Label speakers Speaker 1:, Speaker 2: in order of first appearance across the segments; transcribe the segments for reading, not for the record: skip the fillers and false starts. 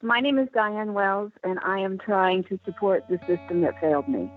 Speaker 1: My name is Diane Wells, and I am trying to support the system that failed me.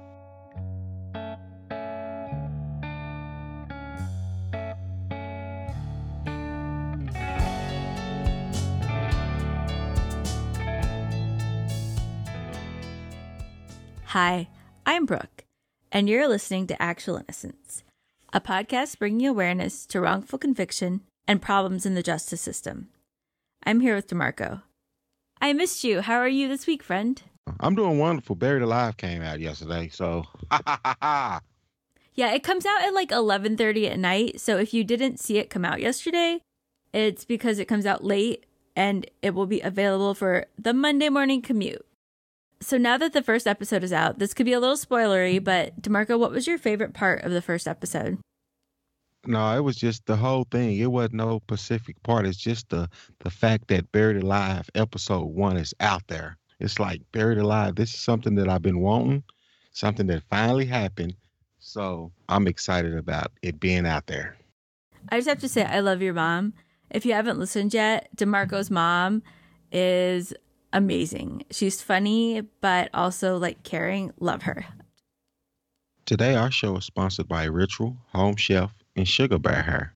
Speaker 2: Hi, I'm Brooke, and you're listening to Actual Innocence, a podcast bringing awareness to wrongful conviction and problems in the justice system. I'm here with DeMarco. I missed you. How are you this week, friend?
Speaker 3: I'm doing wonderful. Buried Alive came out yesterday, so
Speaker 2: Yeah, it comes out at like 11:30 at night, so if you didn't see it come out yesterday, it's because it comes out late and it will be available for the Monday morning commute. So now that the first episode is out, this could be a little spoilery, but DeMarco, what was your favorite part of the first episode?
Speaker 3: No, it was just the whole thing. It wasn't no specific part. It's just the fact that Buried Alive episode 1 is out there. It's like Buried Alive. This is something that I've been wanting, something that finally happened. So I'm excited about it being out there.
Speaker 2: I just have to say, I love your mom. If you haven't listened yet, DeMarco's mom is amazing. She's funny, but also like caring. Love her.
Speaker 3: Today, our show is sponsored by Ritual, Home Chef, and Sugar Bear Hair.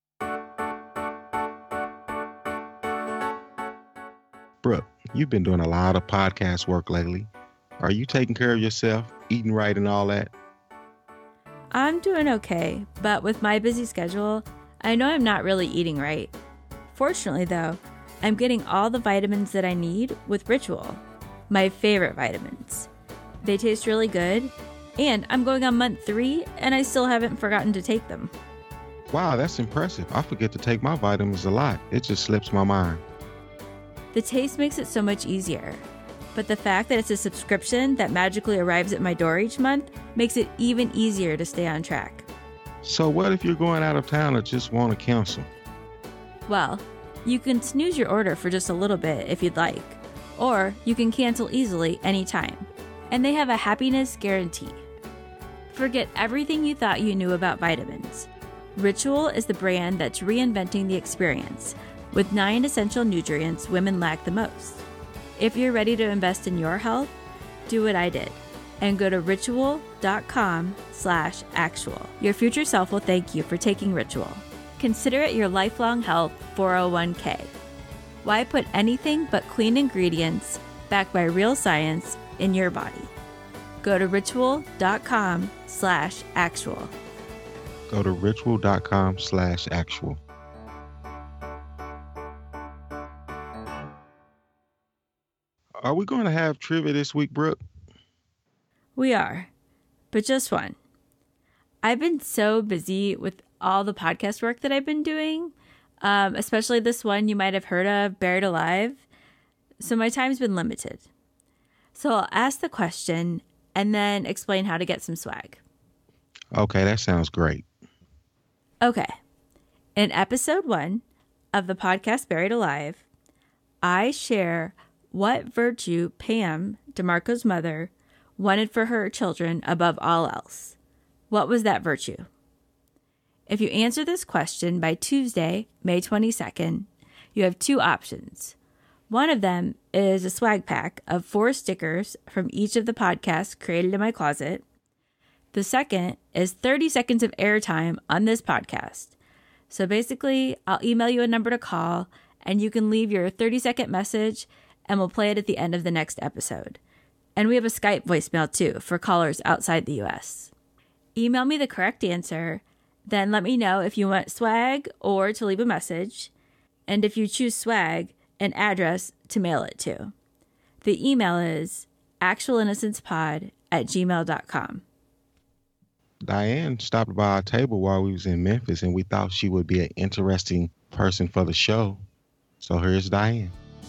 Speaker 3: Brooke, you've been doing a lot of podcast work lately. Are you taking care of yourself, eating right and all that?
Speaker 2: I'm doing okay, but with my busy schedule, I know I'm not really eating right. Fortunately, though, I'm getting all the vitamins that I need with Ritual, my favorite vitamins. They taste really good, and I'm going on month 3, and I still haven't forgotten to take them.
Speaker 3: Wow, that's impressive. I forget to take my vitamins a lot. It just slips my mind.
Speaker 2: The taste makes it so much easier, but the fact that it's a subscription that magically arrives at my door each month makes it even easier to stay on track.
Speaker 3: So what if you're going out of town or just want to cancel?
Speaker 2: Well, you can snooze your order for just a little bit if you'd like, or you can cancel easily anytime. And they have a happiness guarantee. Forget everything you thought you knew about vitamins. Ritual is the brand that's reinventing the experience with 9 essential nutrients women lack the most. If you're ready to invest in your health, do what I did and go to ritual.com/actual. Your future self will thank you for taking Ritual. Consider it your lifelong health 401k. Why put anything but clean ingredients backed by real science in your body? Go to ritual.com/actual.
Speaker 3: Go to ritual.com/actual. Are we going to have trivia this week, Brooke?
Speaker 2: We are, but just one. I've been so busy with all the podcast work that I've been doing, especially this one you might have heard of, Buried Alive. So my time's been limited. So I'll ask the question and then explain how to get some swag.
Speaker 3: Okay, that sounds great.
Speaker 2: Okay. In episode 1 of the podcast Buried Alive, I share what virtue Pam, DeMarco's mother, wanted for her children above all else. What was that virtue? If you answer this question by Tuesday, May 22nd, you have 2 options. One of them is a swag pack of 4 stickers from each of the podcasts created in my closet. The second is 30 seconds of airtime on this podcast. So basically, I'll email you a number to call, and you can leave your 30-second message, and we'll play it at the end of the next episode. And we have a Skype voicemail, too, for callers outside the U.S. Email me the correct answer, then let me know if you want swag or to leave a message, and if you choose swag, an address to mail it to. The email is actualinnocencepod@gmail.com.
Speaker 3: Diane stopped by our table while we was in Memphis, and we thought she would be an interesting person for the show. So here's Diane.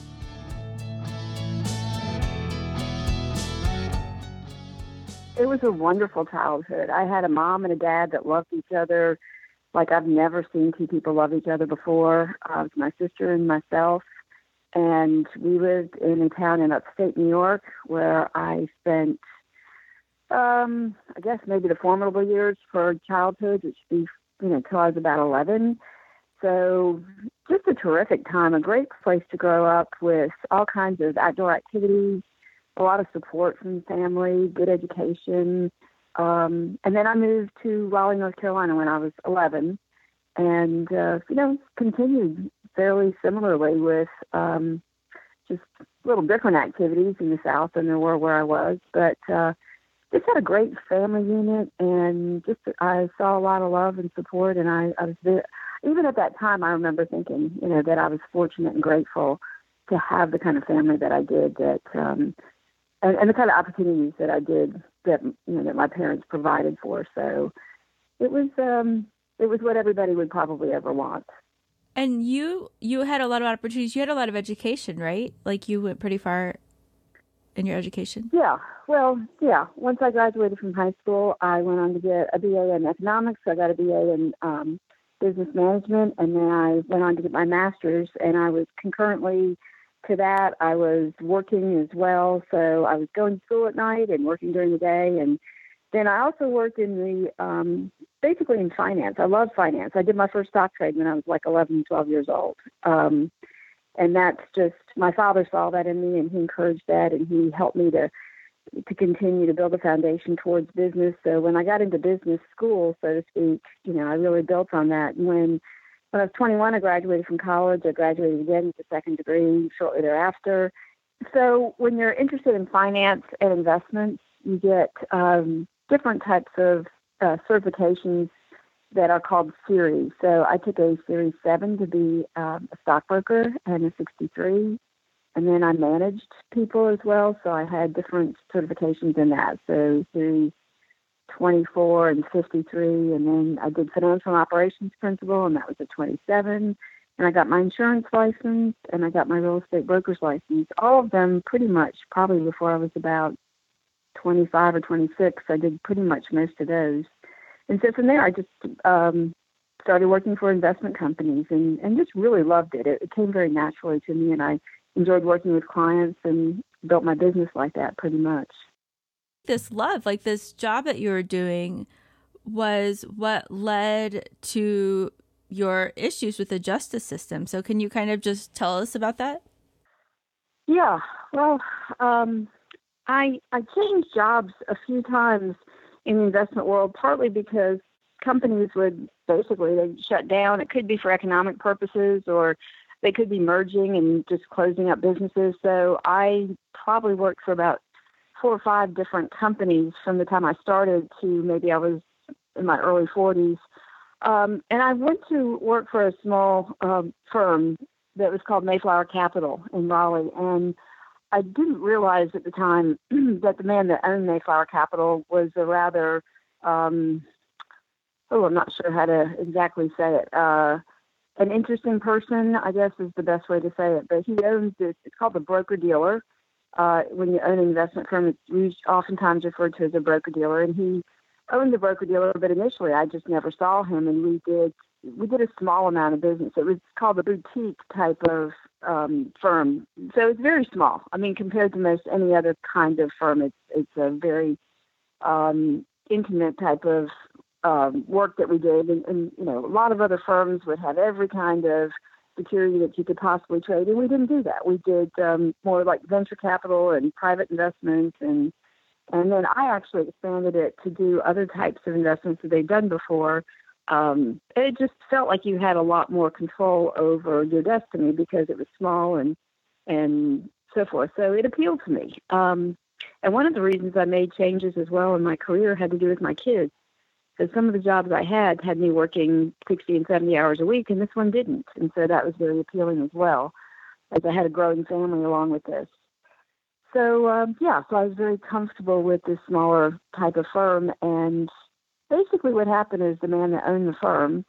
Speaker 1: It was a wonderful childhood. I had a mom and a dad that loved each other like I've never seen 2 people love each other before. It was my sister and myself. And we lived in a town in upstate New York where I spent, I guess maybe the formidable years for childhood, which would be, till I was about 11. So just a terrific time, a great place to grow up with all kinds of outdoor activities, a lot of support from family, good education. And then I moved to Raleigh, North Carolina when I was 11 and, continued fairly similarly with just little different activities in the South than there were where I was. But just had a great family unit, and just I saw a lot of love and support. And I was there. Even at that time, I remember thinking, that I was fortunate and grateful to have the kind of family that I did, that and the kind of opportunities that I did, that that my parents provided for. So it was what everybody would probably ever want.
Speaker 2: And you had a lot of opportunities. You had a lot of education, right? Like you went pretty far in your education.
Speaker 1: Yeah. Well, yeah. Once I graduated from high school, I went on to get a BA in economics. I got a BA in business management, and then I went on to get my master's. And I was concurrently to that, I was working as well. So I was going to school at night and working during the day. And then I also worked in the, basically in finance. I love finance. I did my first stock trade when I was like 11, 12 years old. And that's just, my father saw that in me, and he encouraged that, and he helped me to continue to build a foundation towards business. So when I got into business school, so to speak, I really built on that. And when I was 21, I graduated from college. I graduated again with a second degree shortly thereafter. So when you're interested in finance and investments, you get different types of certifications that are called series. So I took a Series 7 to be a stockbroker, and a 63. And then I managed people as well. So I had different certifications in that. So Series 24 and 53. And then I did financial operations principal, and that was a 27. And I got my insurance license, and I got my real estate broker's license. All of them pretty much probably before I was about 25 or 26. I did pretty much most of those. And so from there, I just started working for investment companies and just really loved it. It came very naturally to me, and I enjoyed working with clients and built my business like that pretty much.
Speaker 2: This love, like this job that you were doing, was what led to your issues with the justice system. So can you kind of just tell us about that?
Speaker 1: Yeah, well, I changed jobs a few times in the investment world, partly because companies would basically they'd shut down. It could be for economic purposes, or they could be merging and just closing up businesses. So I probably worked for about 4 or 5 different companies from the time I started to maybe I was in my early 40s. And I went to work for a small firm that was called Mayflower Capital in Raleigh. And I didn't realize at the time that the man that owned Mayflower Capital was a rather, I'm not sure how to exactly say it, an interesting person, I guess is the best way to say it. But he owns this, it's called the broker-dealer. When you own an investment firm, it's oftentimes referred to as a broker-dealer. And he owned the broker-dealer, but initially I just never saw him. And we did a small amount of business. It was called a boutique type of firm. So it's very small. I mean, compared to most any other kind of firm, it's a very intimate type of work that we did. And, a lot of other firms would have every kind of security that you could possibly trade. And we didn't do that. We did more like venture capital and private investments. And then I actually expanded it to do other types of investments that they'd done before. It just felt like you had a lot more control over your destiny because it was small and so forth. So it appealed to me. And one of the reasons I made changes as well in my career had to do with my kids. Because some of the jobs I had me working 60 and 70 hours a week, and this one didn't. And so that was very appealing as well, as I had a growing family along with this. So, so I was very comfortable with this smaller type of firm. And basically what happened is the man that owned the firm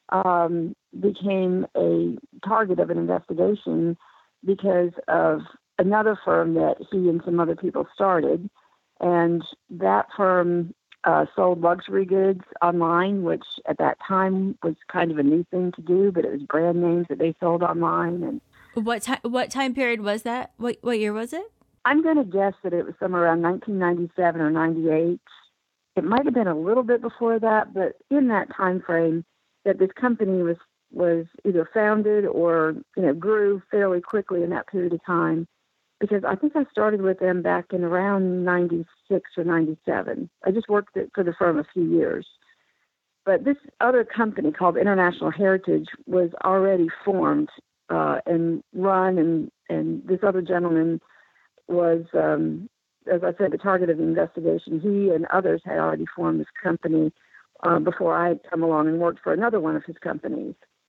Speaker 1: became a target of an investigation because of another firm that he and some other people started. And that firm sold luxury goods online, which at that time was kind of a new thing to do, but it was brand names that they sold online. And
Speaker 2: what time period was that? What year was it?
Speaker 1: I'm going to guess that it was somewhere around 1997 or 98. It might have been a little bit before that, but in that time frame that this company was was either founded or, grew fairly quickly in that period of time, because I think I started with them back in around 96 or 97. I just worked for the firm a few years. But this other company called International Heritage was already formed and run, and this other gentleman was, as I said, the target of the investigation. He and others had already formed this company before I had come along and worked for another one of his companies.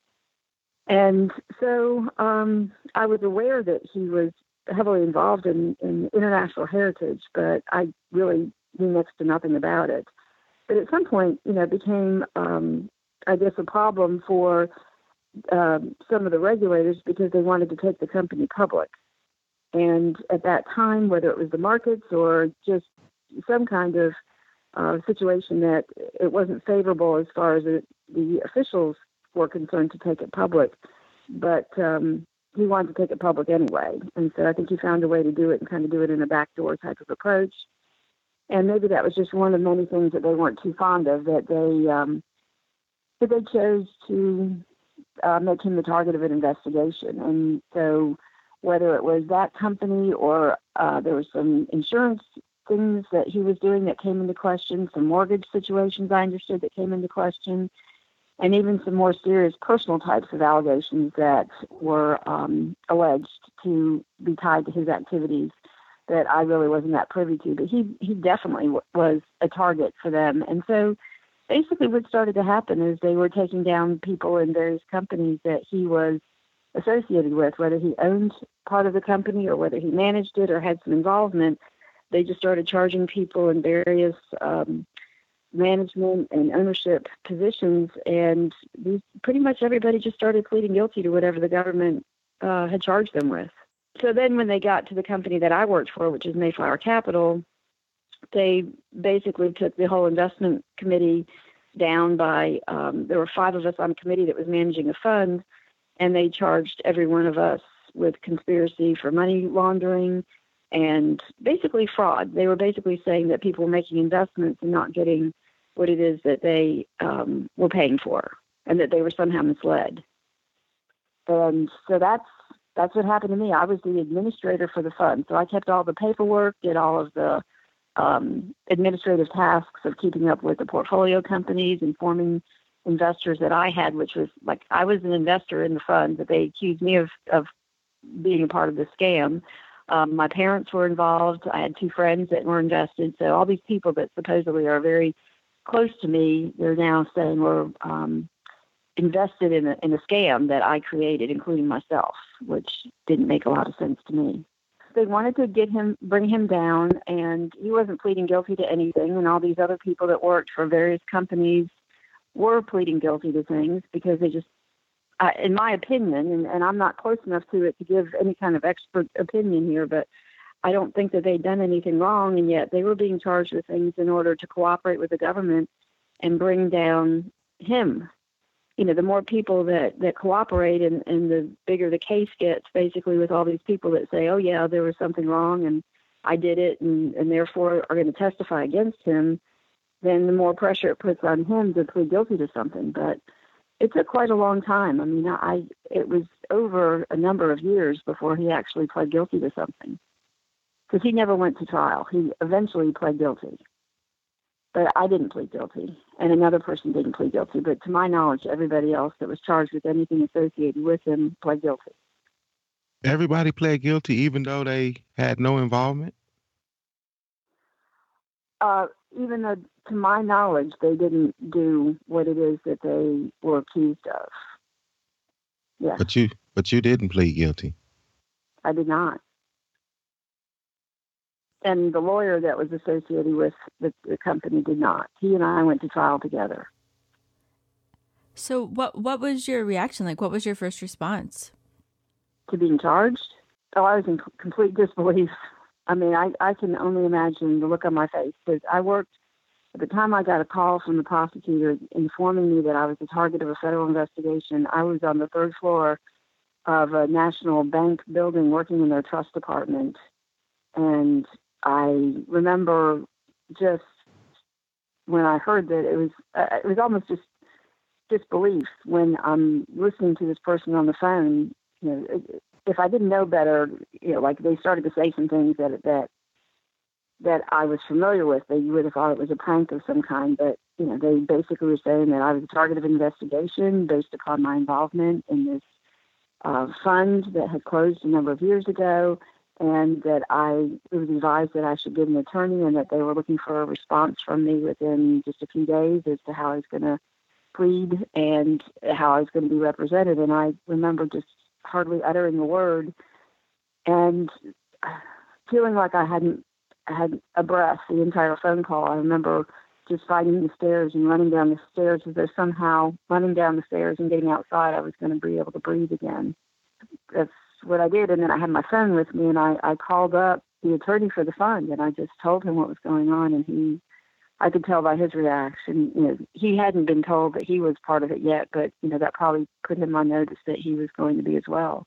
Speaker 1: And so I was aware that he was heavily involved in international heritage, but I really knew next to nothing about it. But at some point, it became, I guess, a problem for some of the regulators because they wanted to take the company public. And at that time, whether it was the markets or just some kind of situation that it wasn't favorable as far as the officials were concerned to take it public, but he wanted to take it public anyway. And so I think he found a way to do it and kind of do it in a backdoor type of approach. And maybe that was just one of many things that they weren't too fond of, that they chose to make him the target of an investigation. And so whether it was that company or there was some insurance things that he was doing that came into question, some mortgage situations I understood that came into question, and even some more serious personal types of allegations that were alleged to be tied to his activities that I really wasn't that privy to. But he definitely was a target for them. And so basically what started to happen is they were taking down people in various companies that he was associated with, whether he owned part of the company or whether he managed it or had some involvement. They just started charging people in various management and ownership positions, and pretty much everybody just started pleading guilty to whatever the government had charged them with. So then when they got to the company that I worked for, which is Mayflower Capital, they basically took the whole investment committee down by, there were 5 of us on a committee that was managing a fund, and they charged every one of us with conspiracy for money laundering and basically fraud. They were basically saying that people were making investments and not getting what it is that they were paying for, and that they were somehow misled. And so that's what happened to me. I was the administrator for the fund, so I kept all the paperwork, did all of the administrative tasks of keeping up with the portfolio companies, informing investors that I had, which was like I was an investor in the fund, but they accused me of being a part of the scam. My parents were involved. I had 2 friends that were invested. So all these people that supposedly are very close to me, they're now saying were invested in a scam that I created, including myself, which didn't make a lot of sense to me. They wanted to bring him down, and he wasn't pleading guilty to anything. And all these other people that worked for various companies were pleading guilty to things because they just, in my opinion, and I'm not close enough to it to give any kind of expert opinion here, but I don't think that they'd done anything wrong, and yet they were being charged with things in order to cooperate with the government and bring down him. The more people that cooperate and the bigger the case gets, basically, with all these people that say, oh, yeah, there was something wrong and I did it and therefore are going to testify against him, then the more pressure it puts on him to plead guilty to something. But it took quite a long time. I mean, it was over a number of years before he actually pled guilty to something, because he never went to trial. He eventually pled guilty. But I didn't plead guilty, and another person didn't plead guilty. But to my knowledge, everybody else that was charged with anything associated with him pled guilty.
Speaker 3: Everybody pled guilty, even though they had no involvement?
Speaker 1: Even though, to my knowledge, they didn't do what it is that they were accused of. Yeah.
Speaker 3: But you didn't plead guilty.
Speaker 1: I did not. And the lawyer that was associated with the company did not. He and I went to trial together.
Speaker 2: So what was your reaction like? What was your first response?
Speaker 1: To being charged? Oh, I was in complete disbelief. I mean, I can only imagine the look on my face. Because at the time I got a call from the prosecutor informing me that I was the target of a federal investigation, I was on the 3rd floor of a national bank building working in their trust department. And I remember just when I heard that it was almost just disbelief when I'm listening to this person on the phone. You know, if I didn't know better, you know, like they started to say some things that I was familiar with, that you would have thought it was a prank of some kind. But, you know, they basically were saying that I was a target of investigation based upon my involvement in this fund that had closed a number of years ago, and that it was advised that I should get an attorney, and that they were looking for a response from me within just a few days as to how I was going to plead and how I was going to be represented. And I remember just hardly uttering a word and feeling like I had a breath the entire phone call. I remember just finding the stairs and running down the stairs as though somehow running down the stairs and getting outside I was going to be able to breathe again. That's what I did. And then I had my phone with me, and I called up the attorney for the fund, and I just told him what was going on. And I could tell by his reaction, you know, he hadn't been told that he was part of it yet, but, you know, that probably put him on notice that he was going to be as well.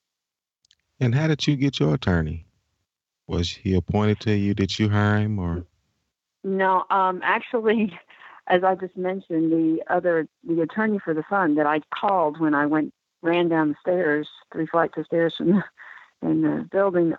Speaker 3: And how did you get your attorney? Was he appointed to you? Did you hire him, or?
Speaker 1: No, actually, as I just mentioned, the attorney for the fund that I called when I ran down the stairs, 3 flights of stairs in the building,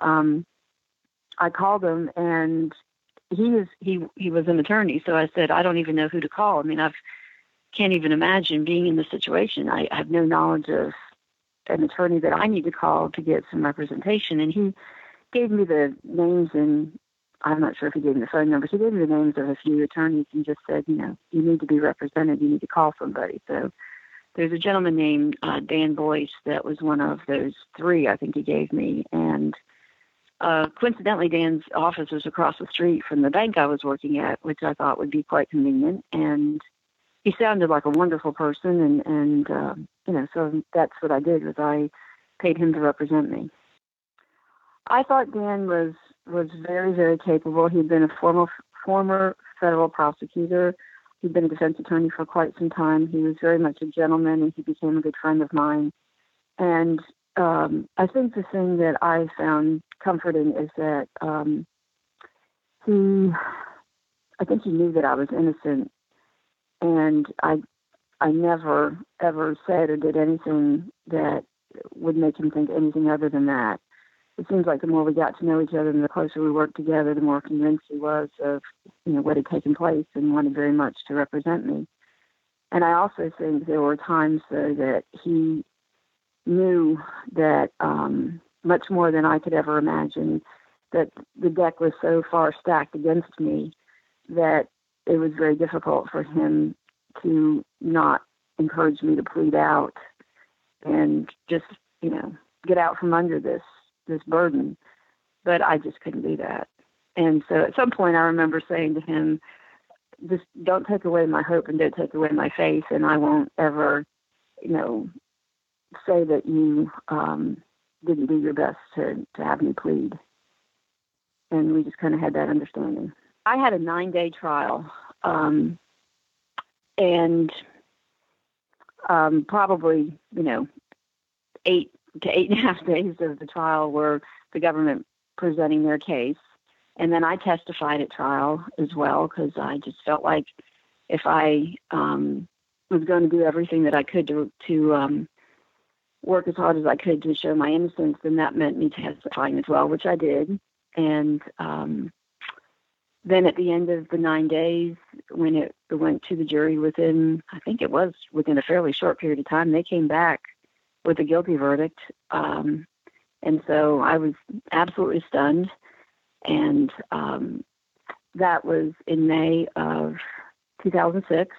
Speaker 1: I called him, and he was an attorney. So I said, I don't even know who to call. I mean, can't even imagine being in this situation. I have no knowledge of an attorney that I need to call to get some representation. And he gave me the names, and I'm not sure if he gave me the phone numbers. He gave me the names of a few attorneys and just said, you know, you need to be represented. You need to call somebody. So there's a gentleman named Dan Boyce that was one of those 3 I think he gave me. And coincidentally, Dan's office was across the street from the bank I was working at, which I thought would be quite convenient. And he sounded like a wonderful person. And you know, so that's what I did, was I paid him to represent me. I thought Dan was very, very capable. He'd been a former federal prosecutor. He'd been a defense attorney for quite some time. He was very much a gentleman, and he became a good friend of mine. And I think the thing that I found comforting is that I think he knew that I was innocent, and I never, ever said or did anything that would make him think anything other than that. It seems like the more we got to know each other and the closer we worked together, the more convinced he was of, you know, what had taken place, and wanted very much to represent me. And I also think there were times, though, that he knew that much more than I could ever imagine, that the deck was so far stacked against me that it was very difficult for him to not encourage me to plead out and just, you know, get out from under this burden. But I just couldn't do that. And so at some point I remember saying to him, just don't take away my hope and don't take away my faith, and I won't ever, you know, say that you didn't do your best to have me plead. And we just kind of had that understanding. I had a 9-day trial, and probably, you know, 8 to 8.5 days of the trial were the government presenting their case. And then I testified at trial as well, because I just felt like if I was going to do everything that I could to work as hard as I could to show my innocence, then that meant me testifying as well, which I did. And then at the end of the 9 days, when it went to the jury I think it was within a fairly short period of time, they came back with a guilty verdict. And so I was absolutely stunned. And that was in May of 2006.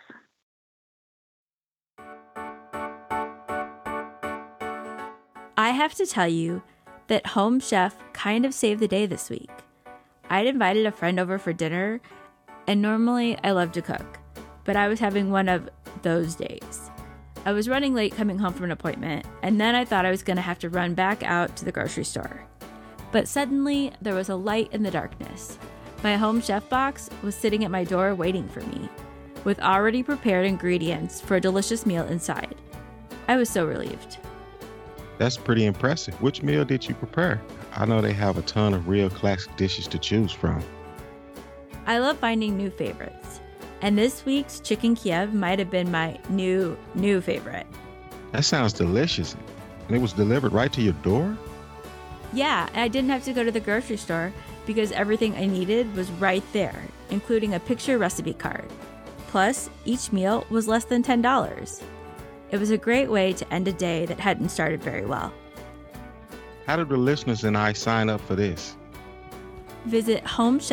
Speaker 2: I have to tell you that Home Chef kind of saved the day this week. I'd invited a friend over for dinner, and normally I love to cook, but I was having one of those days. I was running late coming home from an appointment, and then I thought I was going to have to run back out to the grocery store. But suddenly, there was a light in the darkness. My Home Chef box was sitting at my door waiting for me, with already prepared ingredients for a delicious meal inside. I was so relieved.
Speaker 3: That's pretty impressive. Which meal did you prepare? I know they have a ton of real classic dishes to choose from.
Speaker 2: I love finding new favorites. And this week's chicken Kiev might have been my new favorite.
Speaker 3: That sounds delicious. And it was delivered right to your door?
Speaker 2: Yeah, I didn't have to go to the grocery store because everything I needed was right there, including a picture recipe card. Plus, each meal was less than $10. It was a great way to end a day that hadn't started very well.
Speaker 3: How do the listeners and I sign up for this?
Speaker 2: Visit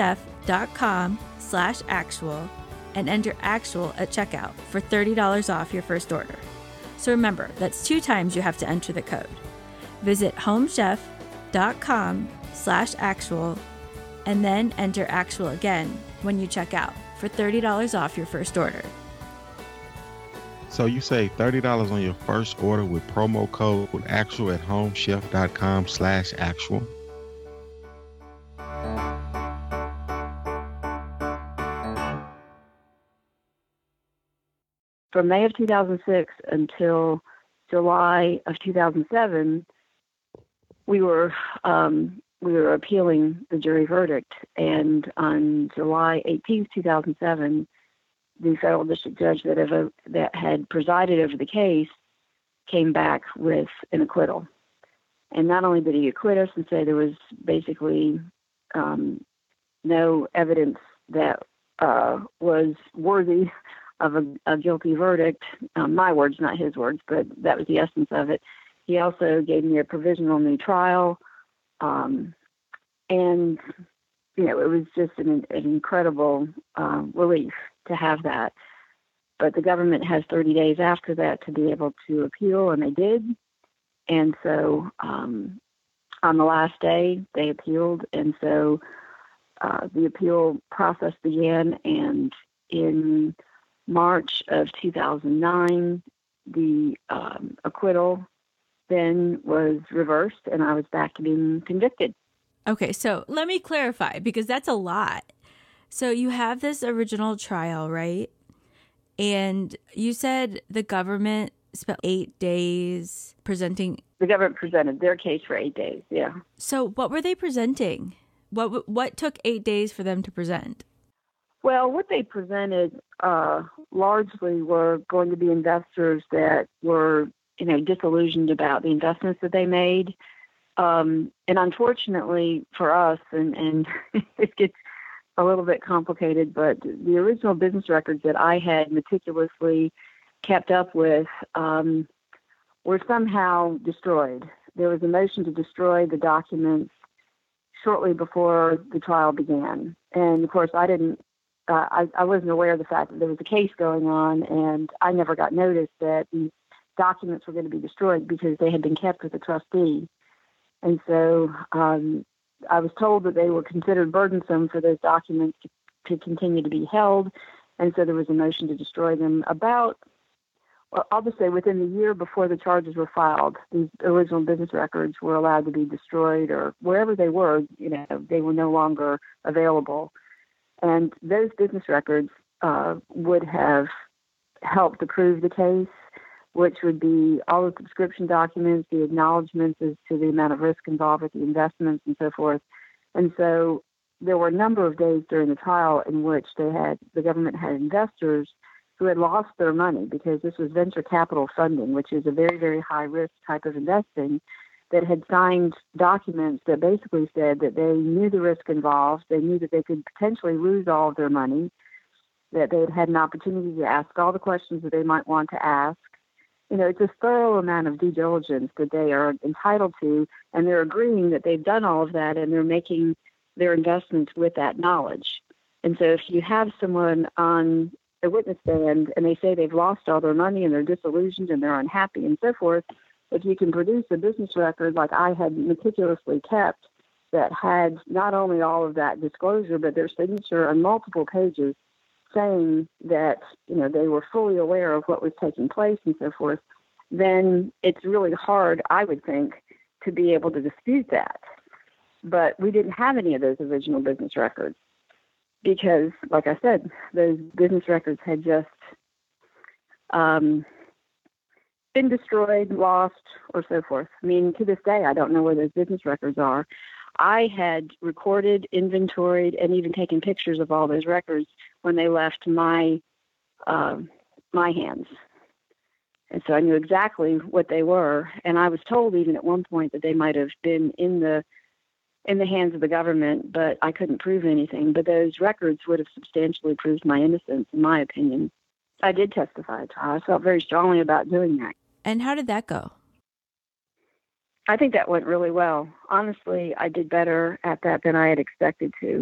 Speaker 2: homechef.com/actual and enter actual at checkout for $30 off your first order. So remember, that's 2 times you have to enter the code. Visit homechef.com/actual and then enter actual again when you check out for $30 off your first order.
Speaker 3: So you save $30 on your first order with promo code actual at homechef.com/actual.
Speaker 1: From May of 2006 until July of 2007, we were appealing the jury verdict, and on July 18th, 2007, the federal district judge that had presided over the case came back with an acquittal. And not only did he acquit us and say there was basically no evidence that was worthy of a guilty verdict, my words, not his words, but that was the essence of it. He also gave me a provisional new trial. And, it was just an incredible relief to have that. But the government has 30 days after that to be able to appeal, and they did. And so on the last day, they appealed. And so the appeal process began, and in March of 2009, the acquittal then was reversed, and I was back to being convicted.
Speaker 2: Okay, so let me clarify, because that's a lot. So you have this original trial, right? And you said the government spent 8 days presenting.
Speaker 1: The government presented their case for 8 days, yeah.
Speaker 2: So what were they presenting? What took 8 days for them to present?
Speaker 1: Well, what they presented largely were going to be investors that were, disillusioned about the investments that they made. And unfortunately for us, and it gets a little bit complicated, but the original business records that I had meticulously kept up with were somehow destroyed. There was a motion to destroy the documents shortly before the trial began. And of course, I wasn't aware of the fact that there was a case going on, and I never got notice that these documents were going to be destroyed because they had been kept with the trustee. And so I was told that they were considered burdensome for those documents to continue to be held. And so there was a motion to destroy them I'll just say within the year before the charges were filed, these original business records were allowed to be destroyed, or wherever they were, they were no longer available. And those business records would have helped to prove the case, which would be all the subscription documents, the acknowledgments as to the amount of risk involved with the investments and so forth. And so there were a number of days during the trial in which the government had investors who had lost their money, because this was venture capital funding, which is a very, very high risk type of investing, that had signed documents that basically said that they knew the risk involved, they knew that they could potentially lose all of their money, that they had had an opportunity to ask all the questions that they might want to ask. It's a thorough amount of due diligence that they are entitled to, and they're agreeing that they've done all of that, and they're making their investments with that knowledge. And so if you have someone on a witness stand and they say they've lost all their money and they're disillusioned and they're unhappy and so forth, if you can produce a business record like I had meticulously kept that had not only all of that disclosure, but their signature on multiple pages saying that, they were fully aware of what was taking place and so forth, then it's really hard, I would think, to be able to dispute that. But we didn't have any of those original business records because, like I said, those business records had just been destroyed, lost, or so forth. I mean, to this day, I don't know where those business records are. I had recorded, inventoried, and even taken pictures of all those records when they left my hands. And so I knew exactly what they were. And I was told even at one point that they might have been in the hands of the government, but I couldn't prove anything. But those records would have substantially proved my innocence, in my opinion. I did testify at trial. I felt very strongly about doing that.
Speaker 2: And how did that go?
Speaker 1: I think that went really well. Honestly, I did better at that than I had expected to.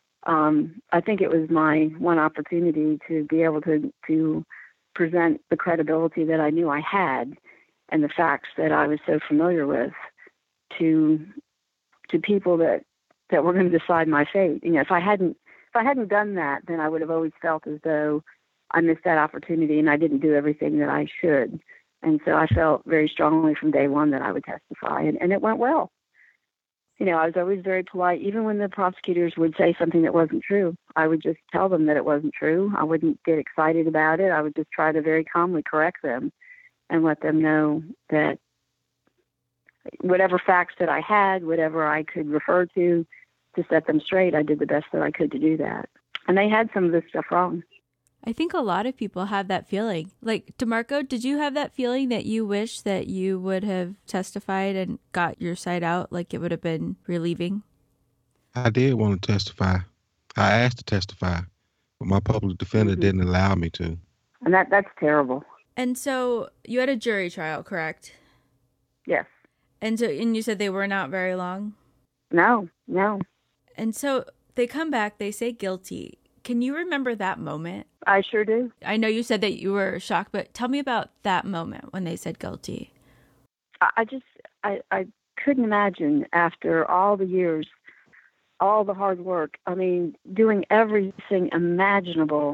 Speaker 1: I think it was my one opportunity to be able to present the credibility that I knew I had and the facts that I was so familiar with to people that were going to decide my fate. You know, if I hadn't done that, then I would have always felt as though I missed that opportunity and I didn't do everything that I should. And so I felt very strongly from day one that I would testify, and it went well. You know, I was always very polite. Even when the prosecutors would say something that wasn't true, I would just tell them that it wasn't true. I wouldn't get excited about it. I would just try to very calmly correct them and let them know that whatever facts that I had, whatever I could refer to set them straight, I did the best that I could to do that. And they had some of this stuff wrong.
Speaker 2: I think a lot of people have that feeling. Like, DeMarco, did you have that feeling that you wish that you would have testified and got your side out, like it would have been relieving?
Speaker 3: I did want to testify. I asked to testify, but my public defender didn't allow me to.
Speaker 1: And that's terrible.
Speaker 2: And so you had a jury trial, correct?
Speaker 1: Yes.
Speaker 2: And you said they were not very long?
Speaker 1: No.
Speaker 2: And so they come back, they say guilty. Can you remember that moment?
Speaker 1: I sure do.
Speaker 2: I know you said that you were shocked, but tell me about that moment when they said guilty.
Speaker 1: I couldn't imagine, after all the years, all the hard work, I mean, doing everything imaginable,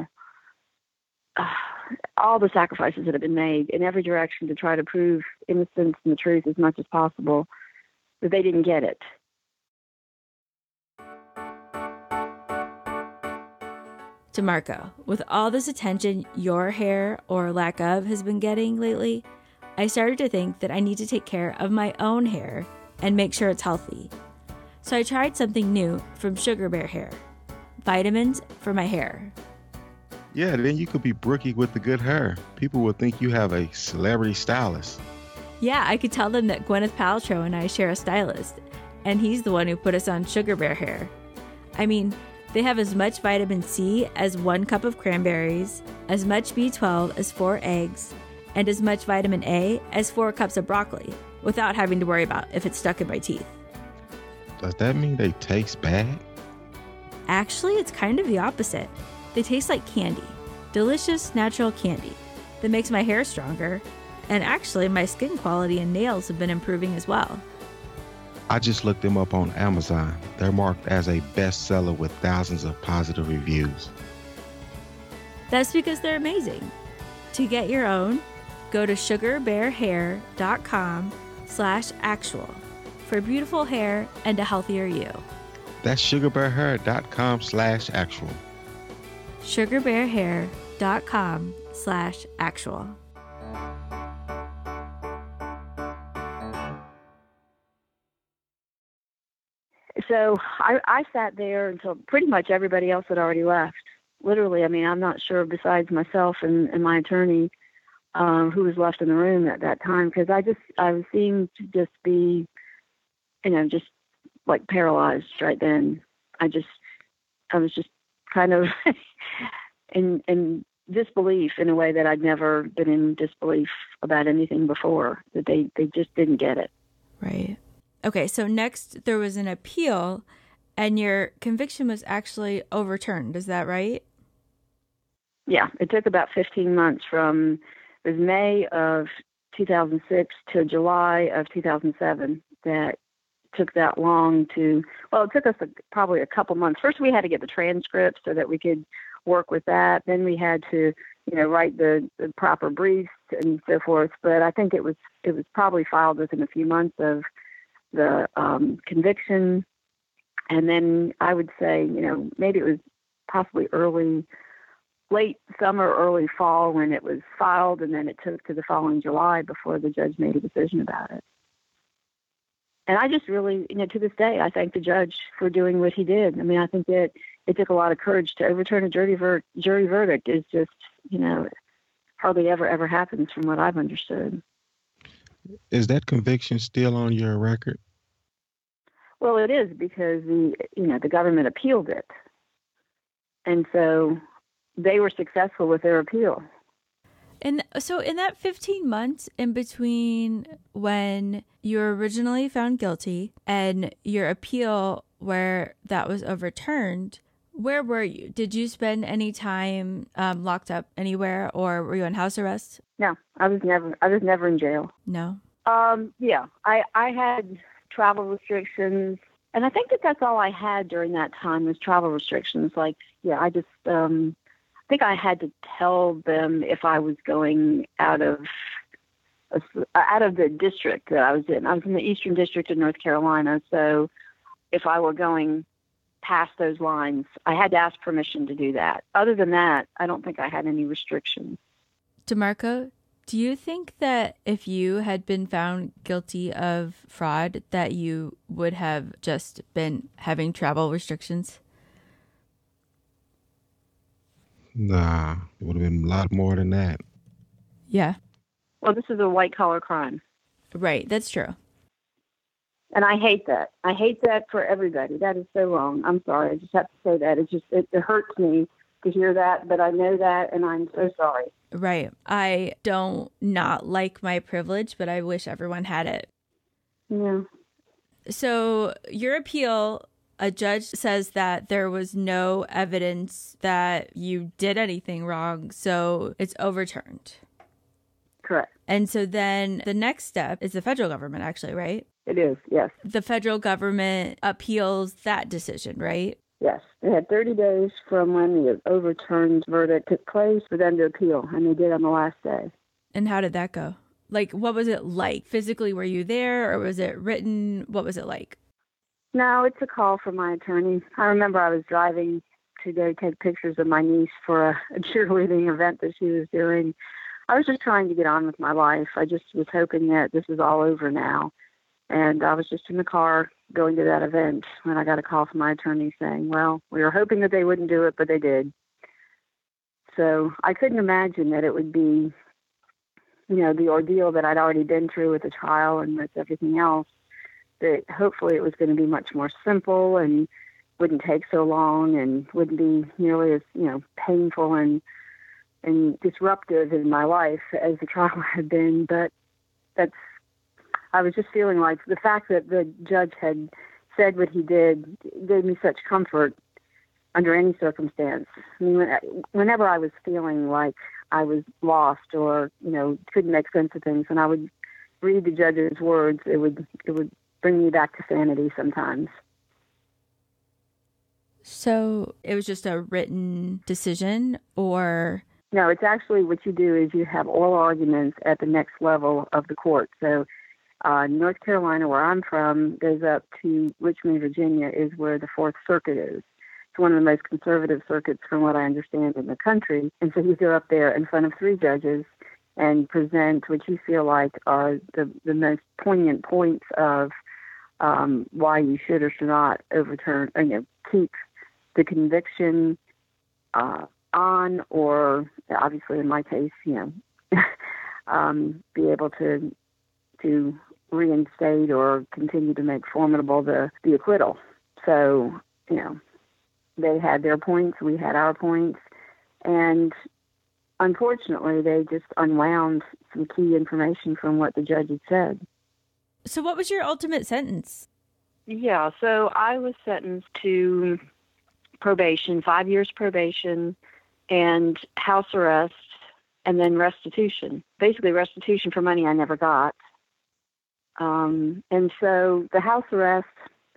Speaker 1: all the sacrifices that have been made in every direction to try to prove innocence and the truth as much as possible, that they didn't get it.
Speaker 2: DeMarco, with all this attention your hair, or lack of, has been getting lately, I started to think that I need to take care of my own hair and make sure it's healthy. So I tried something new from Sugar Bear Hair. Vitamins for my hair.
Speaker 3: Yeah, then you could be Brookie with the good hair. People will think you have a celebrity stylist.
Speaker 2: Yeah, I could tell them that Gwyneth Paltrow and I share a stylist, and he's the one who put us on Sugar Bear Hair. I mean, they have as much vitamin C as 1 cup of cranberries, as much B12 as 4 eggs, and as much vitamin A as 4 cups of broccoli, without having to worry about if it's stuck in my teeth.
Speaker 3: Does that mean they taste bad?
Speaker 2: Actually, it's kind of the opposite. They taste like candy. Delicious, natural candy that makes my hair stronger. And actually, my skin quality and nails have been improving as well.
Speaker 3: I just looked them up on Amazon. They're marked as a bestseller with thousands of positive reviews.
Speaker 2: That's because they're amazing. To get your own, go to sugarbearhair.com/actual for beautiful hair and a healthier you.
Speaker 3: That's sugarbearhair.com/actual.
Speaker 2: sugarbearhair.com/actual.
Speaker 1: So I sat there until pretty much everybody else had already left. Literally, I mean, I'm not sure, besides myself and my attorney, who was left in the room at that time, because I seemed to just be, just like paralyzed right then. I was just kind of in disbelief in a way that I'd never been in disbelief about anything before, that they just didn't get it.
Speaker 2: Right. Okay, so next there was an appeal, and your conviction was actually overturned. Is that right?
Speaker 1: Yeah, it took about 15 months it was May of 2006 to July of 2007 that took that long it took us probably a couple months. First, we had to get the transcripts so that we could work with that. Then we had to, write the proper briefs and so forth. But I think it was probably filed within a few months of the conviction. And then I would say, maybe it was possibly late summer, early fall when it was filed, and then it took to the following July before the judge made a decision about it. And I just really, to this day, I thank the judge for doing what he did. I mean, I think that it took a lot of courage to overturn a jury verdict. Is just, hardly ever happens from what I've understood.
Speaker 3: Is that conviction still on your record?
Speaker 1: Well, it is, because the government appealed it. And so they were successful with their appeal.
Speaker 2: And so in that 15 months in between when you were originally found guilty and your appeal where that was overturned, where were you? Did you spend any time locked up anywhere, or were you on house arrest?
Speaker 1: No, I was never in jail.
Speaker 2: No.
Speaker 1: Yeah, I had travel restrictions, and I think that's all I had during that time was travel restrictions. Like, yeah, I just I think I had to tell them if I was going out of the district that I was in. I was in the Eastern District of North Carolina, so if I were going past those lines, I had to ask permission to do that. Other than that, I don't think I had any restrictions.
Speaker 2: DeMarco, do you think that if you had been found guilty of fraud, that you would have just been having travel restrictions?
Speaker 3: Nah, it would have been a lot more than that.
Speaker 2: Yeah.
Speaker 1: Well, this is a white-collar crime.
Speaker 2: Right, that's true.
Speaker 1: And I hate that. I hate that for everybody. That is so wrong. I'm sorry. I just have to say that. It hurts me to hear that, but I know that, and I'm so sorry.
Speaker 2: Right. I don't not like my privilege, but I wish everyone had it.
Speaker 1: Yeah.
Speaker 2: So your appeal, a judge says that there was no evidence that you did anything wrong, so it's overturned.
Speaker 1: Correct.
Speaker 2: And so then the next step is the federal government, actually, right?
Speaker 1: It is, yes.
Speaker 2: The federal government appeals that decision, right?
Speaker 1: Yes. They had 30 days from when the overturned verdict took place for them to appeal, and they did on the last day.
Speaker 2: And how did that go? Like, what was it like? Physically, were you there, or was it written? What was it like?
Speaker 1: No, it's a call from my attorney. I remember I was driving to go take pictures of my niece for a cheerleading event that she was doing. I was just trying to get on with my life. I just was hoping that this is all over now. And I was just in the car going to that event when I got a call from my attorney saying, well, we were hoping that they wouldn't do it, but they did. So I couldn't imagine that it would be, the ordeal that I'd already been through with the trial and with everything else, that hopefully it was going to be much more simple and wouldn't take so long and wouldn't be nearly as, painful and disruptive in my life as the trial had been. But I was just feeling like the fact that the judge had said what he did gave me such comfort under any circumstance. I mean, whenever I was feeling like I was lost or, couldn't make sense of things, when I would read the judge's words, it would bring me back to sanity sometimes.
Speaker 2: So it was just a written decision, or?
Speaker 1: No, it's actually what you do is you have oral arguments at the next level of the court. So North Carolina, where I'm from, goes up to Richmond, Virginia, is where the Fourth Circuit is. It's one of the most conservative circuits from what I understand in the country. And so you go up there in front of three judges and present what you feel like are the most poignant points of why you should or should not overturn, keep the conviction on, or obviously in my case, be able to reinstate or continue to make formidable the acquittal. So, they had their points, we had our points, and unfortunately they just unwound some key information from what the judge had said.
Speaker 2: So what was your ultimate sentence? Yeah,
Speaker 1: so I was sentenced to probation, 5 years probation, and house arrest, and then restitution. Basically restitution for money I never got. And so the house arrest,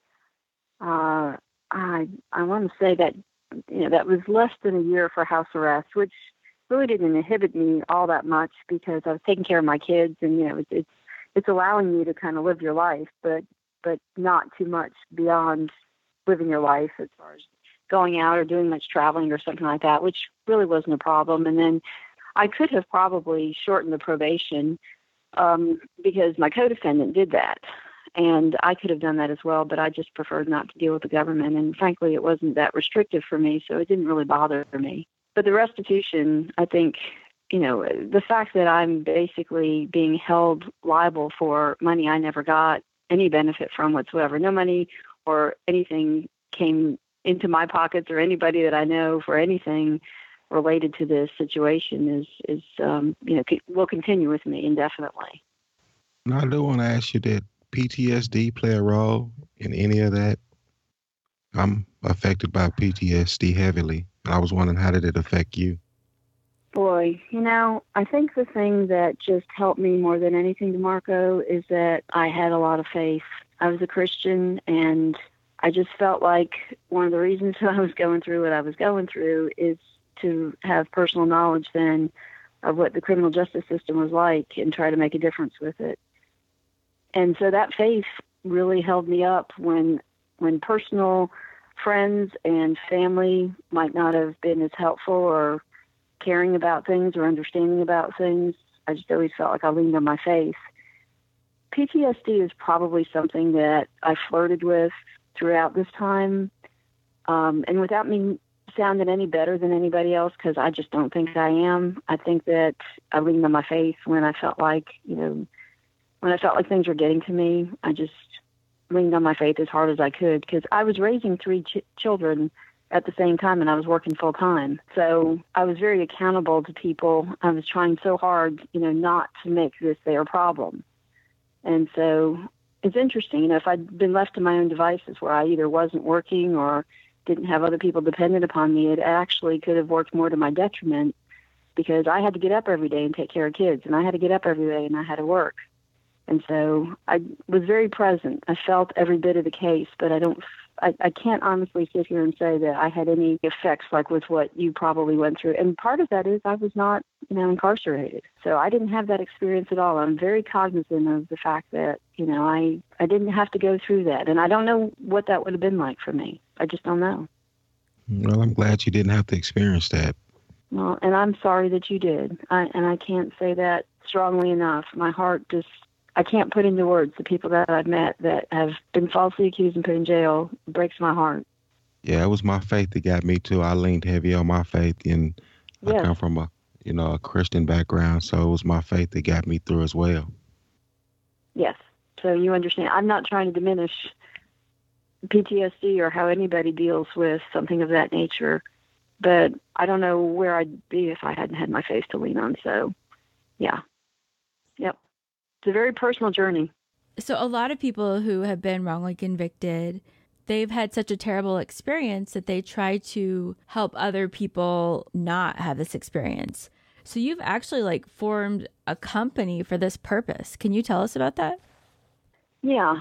Speaker 1: I want to say that, that was less than a year for house arrest, which really didn't inhibit me all that much because I was taking care of my kids, and, it's allowing you to kind of live your life, but not too much beyond living your life as far as going out or doing much traveling or something like that, which really wasn't a problem. And then I could have probably shortened the probation because my co-defendant did that. And I could have done that as well, but I just preferred not to deal with the government. And frankly, it wasn't that restrictive for me, so it didn't really bother me. But the restitution, I think, the fact that I'm basically being held liable for money I never got any benefit from whatsoever, no money or anything came into my pockets or anybody that I know for anything related to this situation will continue with me indefinitely.
Speaker 3: Now, I do want to ask you, did PTSD play a role in any of that? I'm affected by PTSD heavily. I was wondering, how did it affect you?
Speaker 1: Boy, I think the thing that just helped me more than anything, DeMarco, is that I had a lot of faith. I was a Christian, and I just felt like one of the reasons I was going through what I was going through is to have personal knowledge then of what the criminal justice system was like and try to make a difference with it. And so that faith really held me up when personal friends and family might not have been as helpful or caring about things or understanding about things. I just always felt like I leaned on my faith. PTSD is probably something that I flirted with throughout this time. And without me sounding any better than anybody else, because I just don't think I am, I think that I leaned on my faith when I felt like, when I felt like things were getting to me. I just leaned on my faith as hard as I could, because I was raising three children at the same time, and I was working full time. So I was very accountable to people. I was trying so hard, not to make this their problem. And so it's interesting, if I'd been left to my own devices where I either wasn't working or didn't have other people dependent upon me, it actually could have worked more to my detriment, because I had to get up every day and take care of kids, and I had to get up every day and I had to work. And so I was very present. I felt every bit of the case, but I can't honestly sit here and say that I had any effects like with what you probably went through. And part of that is I was not, incarcerated. So I didn't have that experience at all. I'm very cognizant of the fact that, I didn't have to go through that. And I don't know what that would have been like for me. I just don't know.
Speaker 3: Well, I'm glad you didn't have to experience that.
Speaker 1: Well, and I'm sorry that you did. And I can't say that strongly enough. My heart just, I can't put into words the people that I've met that have been falsely accused and put in jail. It breaks my heart.
Speaker 3: Yeah, it was my faith that got me too. I leaned heavy on my faith, and
Speaker 1: yes.
Speaker 3: I come from a Christian background, so it was my faith that got me through as well.
Speaker 1: Yes. So you understand, I'm not trying to diminish PTSD or how anybody deals with something of that nature, but I don't know where I'd be if I hadn't had my faith to lean on. So, yeah. Yep. It's a very personal journey.
Speaker 2: So a lot of people who have been wrongly convicted, they've had such a terrible experience that they try to help other people not have this experience. So you've actually formed a company for this purpose. Can you tell us about that?
Speaker 1: Yeah.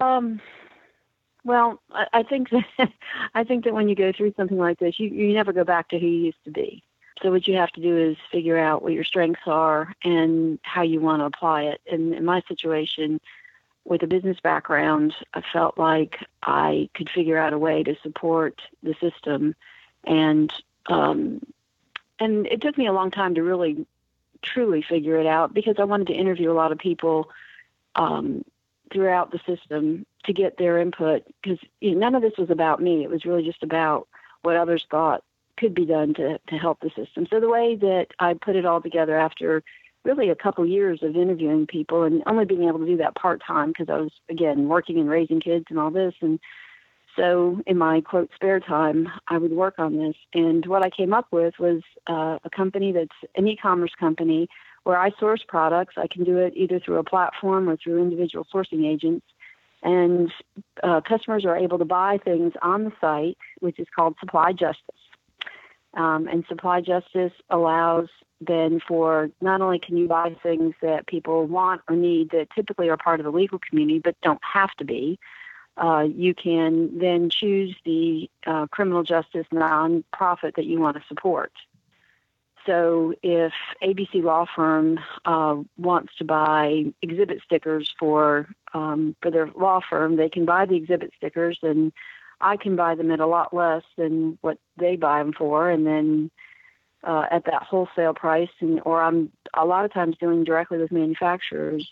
Speaker 1: Well, I think that when you go through something like this, you never go back to who you used to be. So what you have to do is figure out what your strengths are and how you want to apply it. And in my situation, with a business background, I felt like I could figure out a way to support the system. And it took me a long time to really, truly figure it out, because I wanted to interview a lot of people throughout the system to get their input, because none of this was about me. It was really just about what others thought could be done to help the system. So the way that I put it all together after really a couple years of interviewing people and only being able to do that part-time, because I was, again, working and raising kids and all this. And so in my, quote, spare time, I would work on this. And what I came up with was a company that's an e-commerce company where I source products. I can do it either through a platform or through individual sourcing agents. And customers are able to buy things on the site, which is called Supply Justice. And Supply Justice allows then for not only can you buy things that people want or need that typically are part of the legal community but don't have to be, you can then choose the criminal justice nonprofit that you want to support. So if ABC Law Firm wants to buy exhibit stickers for their law firm, they can buy the exhibit stickers, and I can buy them at a lot less than what they buy them for, and then at that wholesale price, or I'm a lot of times dealing directly with manufacturers,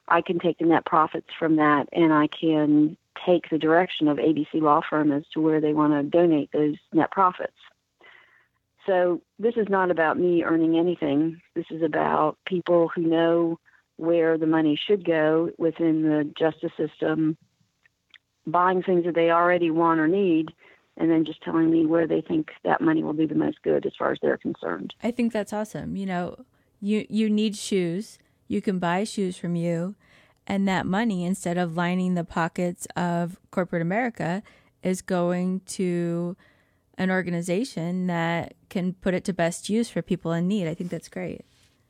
Speaker 1: I can take the net profits from that, and I can take the direction of ABC Law Firm as to where they want to donate those net profits. So this is not about me earning anything. This is about people who know where the money should go within the justice system, buying things that they already want or need, and then just telling me where they think that money will do the most good as far as they're concerned.
Speaker 2: I think that's awesome. You need shoes. You can buy shoes from you. And that money, instead of lining the pockets of corporate America, is going to an organization that can put it to best use for people in need. I think that's great.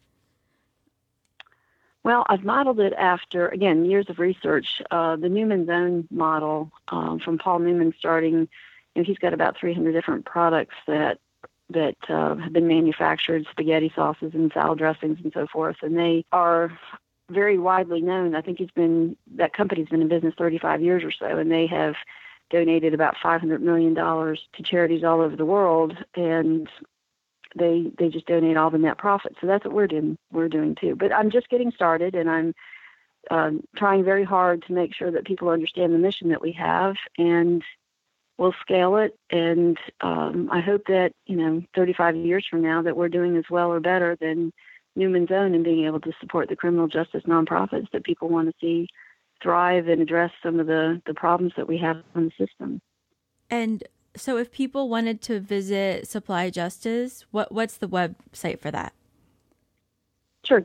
Speaker 1: Well, I've modeled it after, again, years of research. The Newman's Own model from Paul Newman starting, he's got about 300 different products that have been manufactured, spaghetti sauces and salad dressings and so forth, and they are very widely known. I think that company's been in business 35 years or so, and they have donated about $500 million to charities all over the world, and they just donate all the net profits. So that's what we're doing too. But I'm just getting started, and I'm trying very hard to make sure that people understand the mission that we have, and we'll scale it. And I hope that 35 years from now that we're doing as well or better than Newman's Own and being able to support the criminal justice nonprofits that people want to see thrive and address some of the problems that we have in the system.
Speaker 2: And so if people wanted to visit Supply Justice, what's the website for that?
Speaker 1: Sure,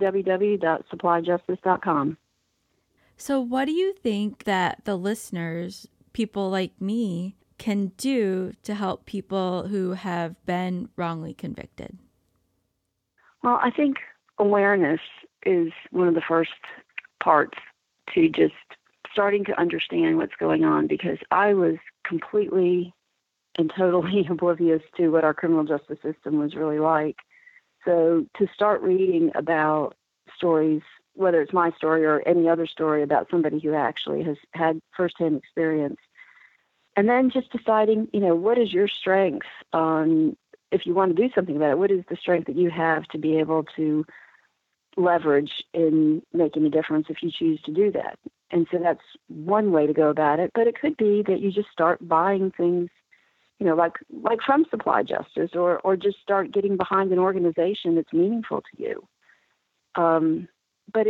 Speaker 1: www.supplyjustice.com.
Speaker 2: So what do you think that the listeners, people like me, can do to help people who have been wrongly convicted?
Speaker 1: Well, I think awareness is one of the first parts to just starting to understand what's going on, because I was completely and totally oblivious to what our criminal justice system was really like. So to start reading about stories, whether it's my story or any other story about somebody who actually has had firsthand experience, and then just deciding, what is your strength on, if you want to do something about it, what is the strength that you have to be able to leverage in making a difference if you choose to do that. And so that's one way to go about it. But it could be that you just start buying things, like from Supply Justice, or just start getting behind an organization that's meaningful to you. But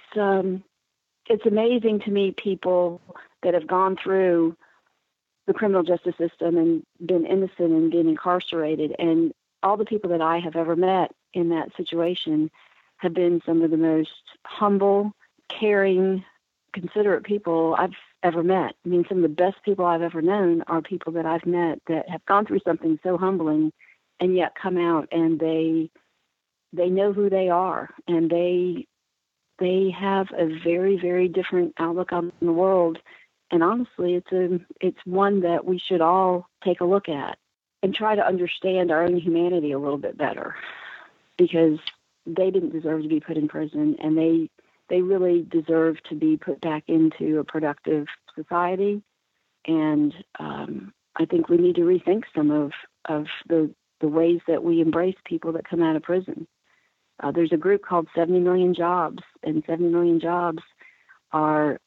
Speaker 1: it's amazing to me, people that have gone through the criminal justice system and been innocent and been incarcerated, and all the people that I have ever met in that situation have been some of the most humble, caring, considerate people I've ever met. I mean, some of the best people I've ever known are people that I've met that have gone through something so humbling and yet come out and they know who they are, and they have a very, very different outlook on the world. And honestly, it's one that we should all take a look at and try to understand our own humanity a little bit better, because they didn't deserve to be put in prison, and they really deserve to be put back into a productive society. And I think we need to rethink some of the ways that we embrace people that come out of prison. There's a group called 70 Million Jobs, and 70 Million Jobs are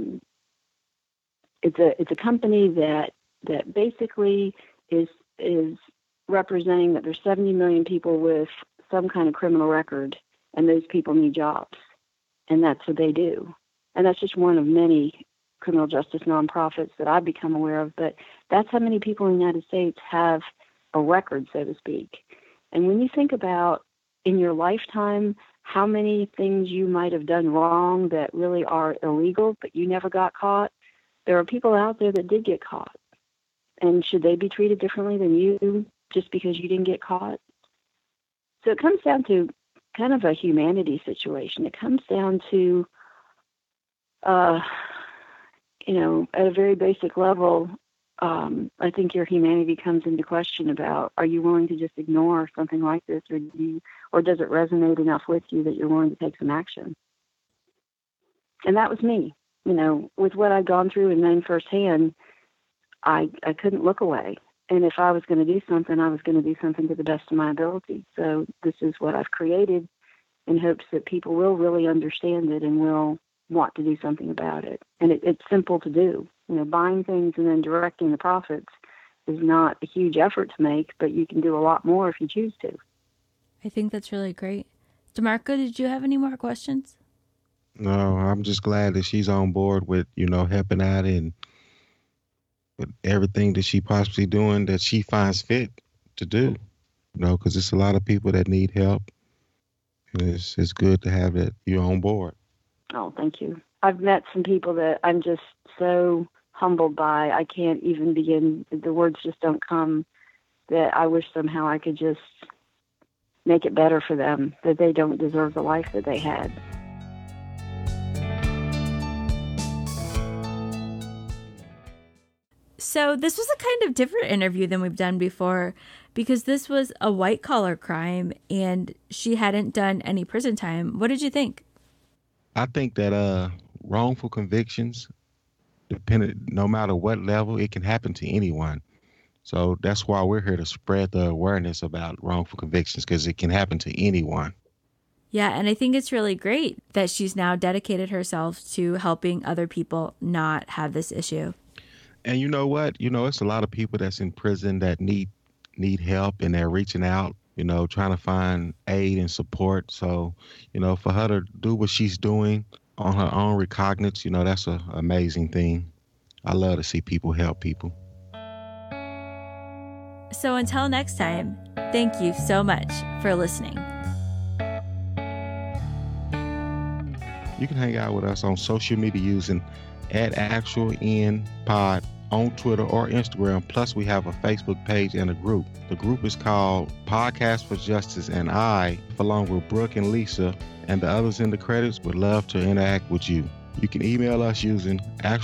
Speaker 1: it's a company that basically is representing that there's 70 million people with some kind of criminal record, and those people need jobs, and that's what they do. And that's just one of many criminal justice nonprofits that I've become aware of, but that's how many people in the United States have a record, so to speak. And when you think about in your lifetime how many things you might have done wrong that really are illegal, but you never got caught, there are people out there that did get caught. And should they be treated differently than you just because you didn't get caught? So it comes down to kind of a humanity situation. It comes down to, at a very basic level, I think your humanity comes into question about, are you willing to just ignore something like this, or does it resonate enough with you that you're willing to take some action? And that was me. With what I'd gone through and known firsthand, I couldn't look away. And if I was going to do something, I was going to do something to the best of my ability. So this is what I've created. in hopes that people will really understand it and will want to do something about it. And it's simple to do. Buying things and then directing the profits is not a huge effort to make, but you can do a lot more if you choose to.
Speaker 2: I think that's really great. DeMarco, did you have any more questions?
Speaker 3: No, I'm just glad that she's on board with, helping out and with everything that she possibly doing that she finds fit to do, because it's a lot of people that need help. And it's good to have that you're on board.
Speaker 1: Oh, thank you. I've met some people that I'm just so humbled by. I can't even begin. The words just don't come, that I wish somehow I could just make it better for them, that they don't deserve the life that they had.
Speaker 2: So this was a kind of different interview than we've done before, because this was a white-collar crime and she hadn't done any prison time. What did you think?
Speaker 3: I think that wrongful convictions, no matter what level, it can happen to anyone. So that's why we're here to spread the awareness about wrongful convictions, because it can happen to anyone.
Speaker 2: Yeah, and I think it's really great that she's now dedicated herself to helping other people not have this issue.
Speaker 3: And you know what? It's a lot of people that's in prison that need help, and they're reaching out, trying to find aid and support. So, for her to do what she's doing on her own recognizance, that's an amazing thing. I love to see people help people.
Speaker 2: So until next time, thank you so much for listening.
Speaker 3: You can hang out with us on social media using @ActualNPod on Twitter or Instagram. Plus, we have a Facebook page and a group. The group is called Podcast for Justice, and I, along with Brooke and Lisa, and the others in the credits, would love to interact with you. You can email us using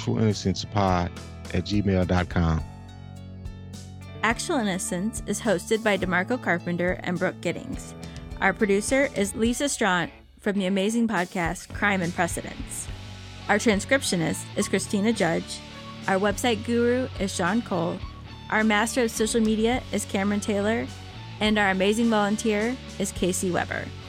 Speaker 3: actualinnocencepod@gmail.com.
Speaker 2: Actual Innocence is hosted by DeMarco Carpenter and Brooke Giddings. Our producer is Lisa Straunt from the amazing podcast Crime and Precedents. Our transcriptionist is Christina Judge. Our website guru is Sean Cole. Our master of social media is Cameron Taylor. And our amazing volunteer is Casey Weber.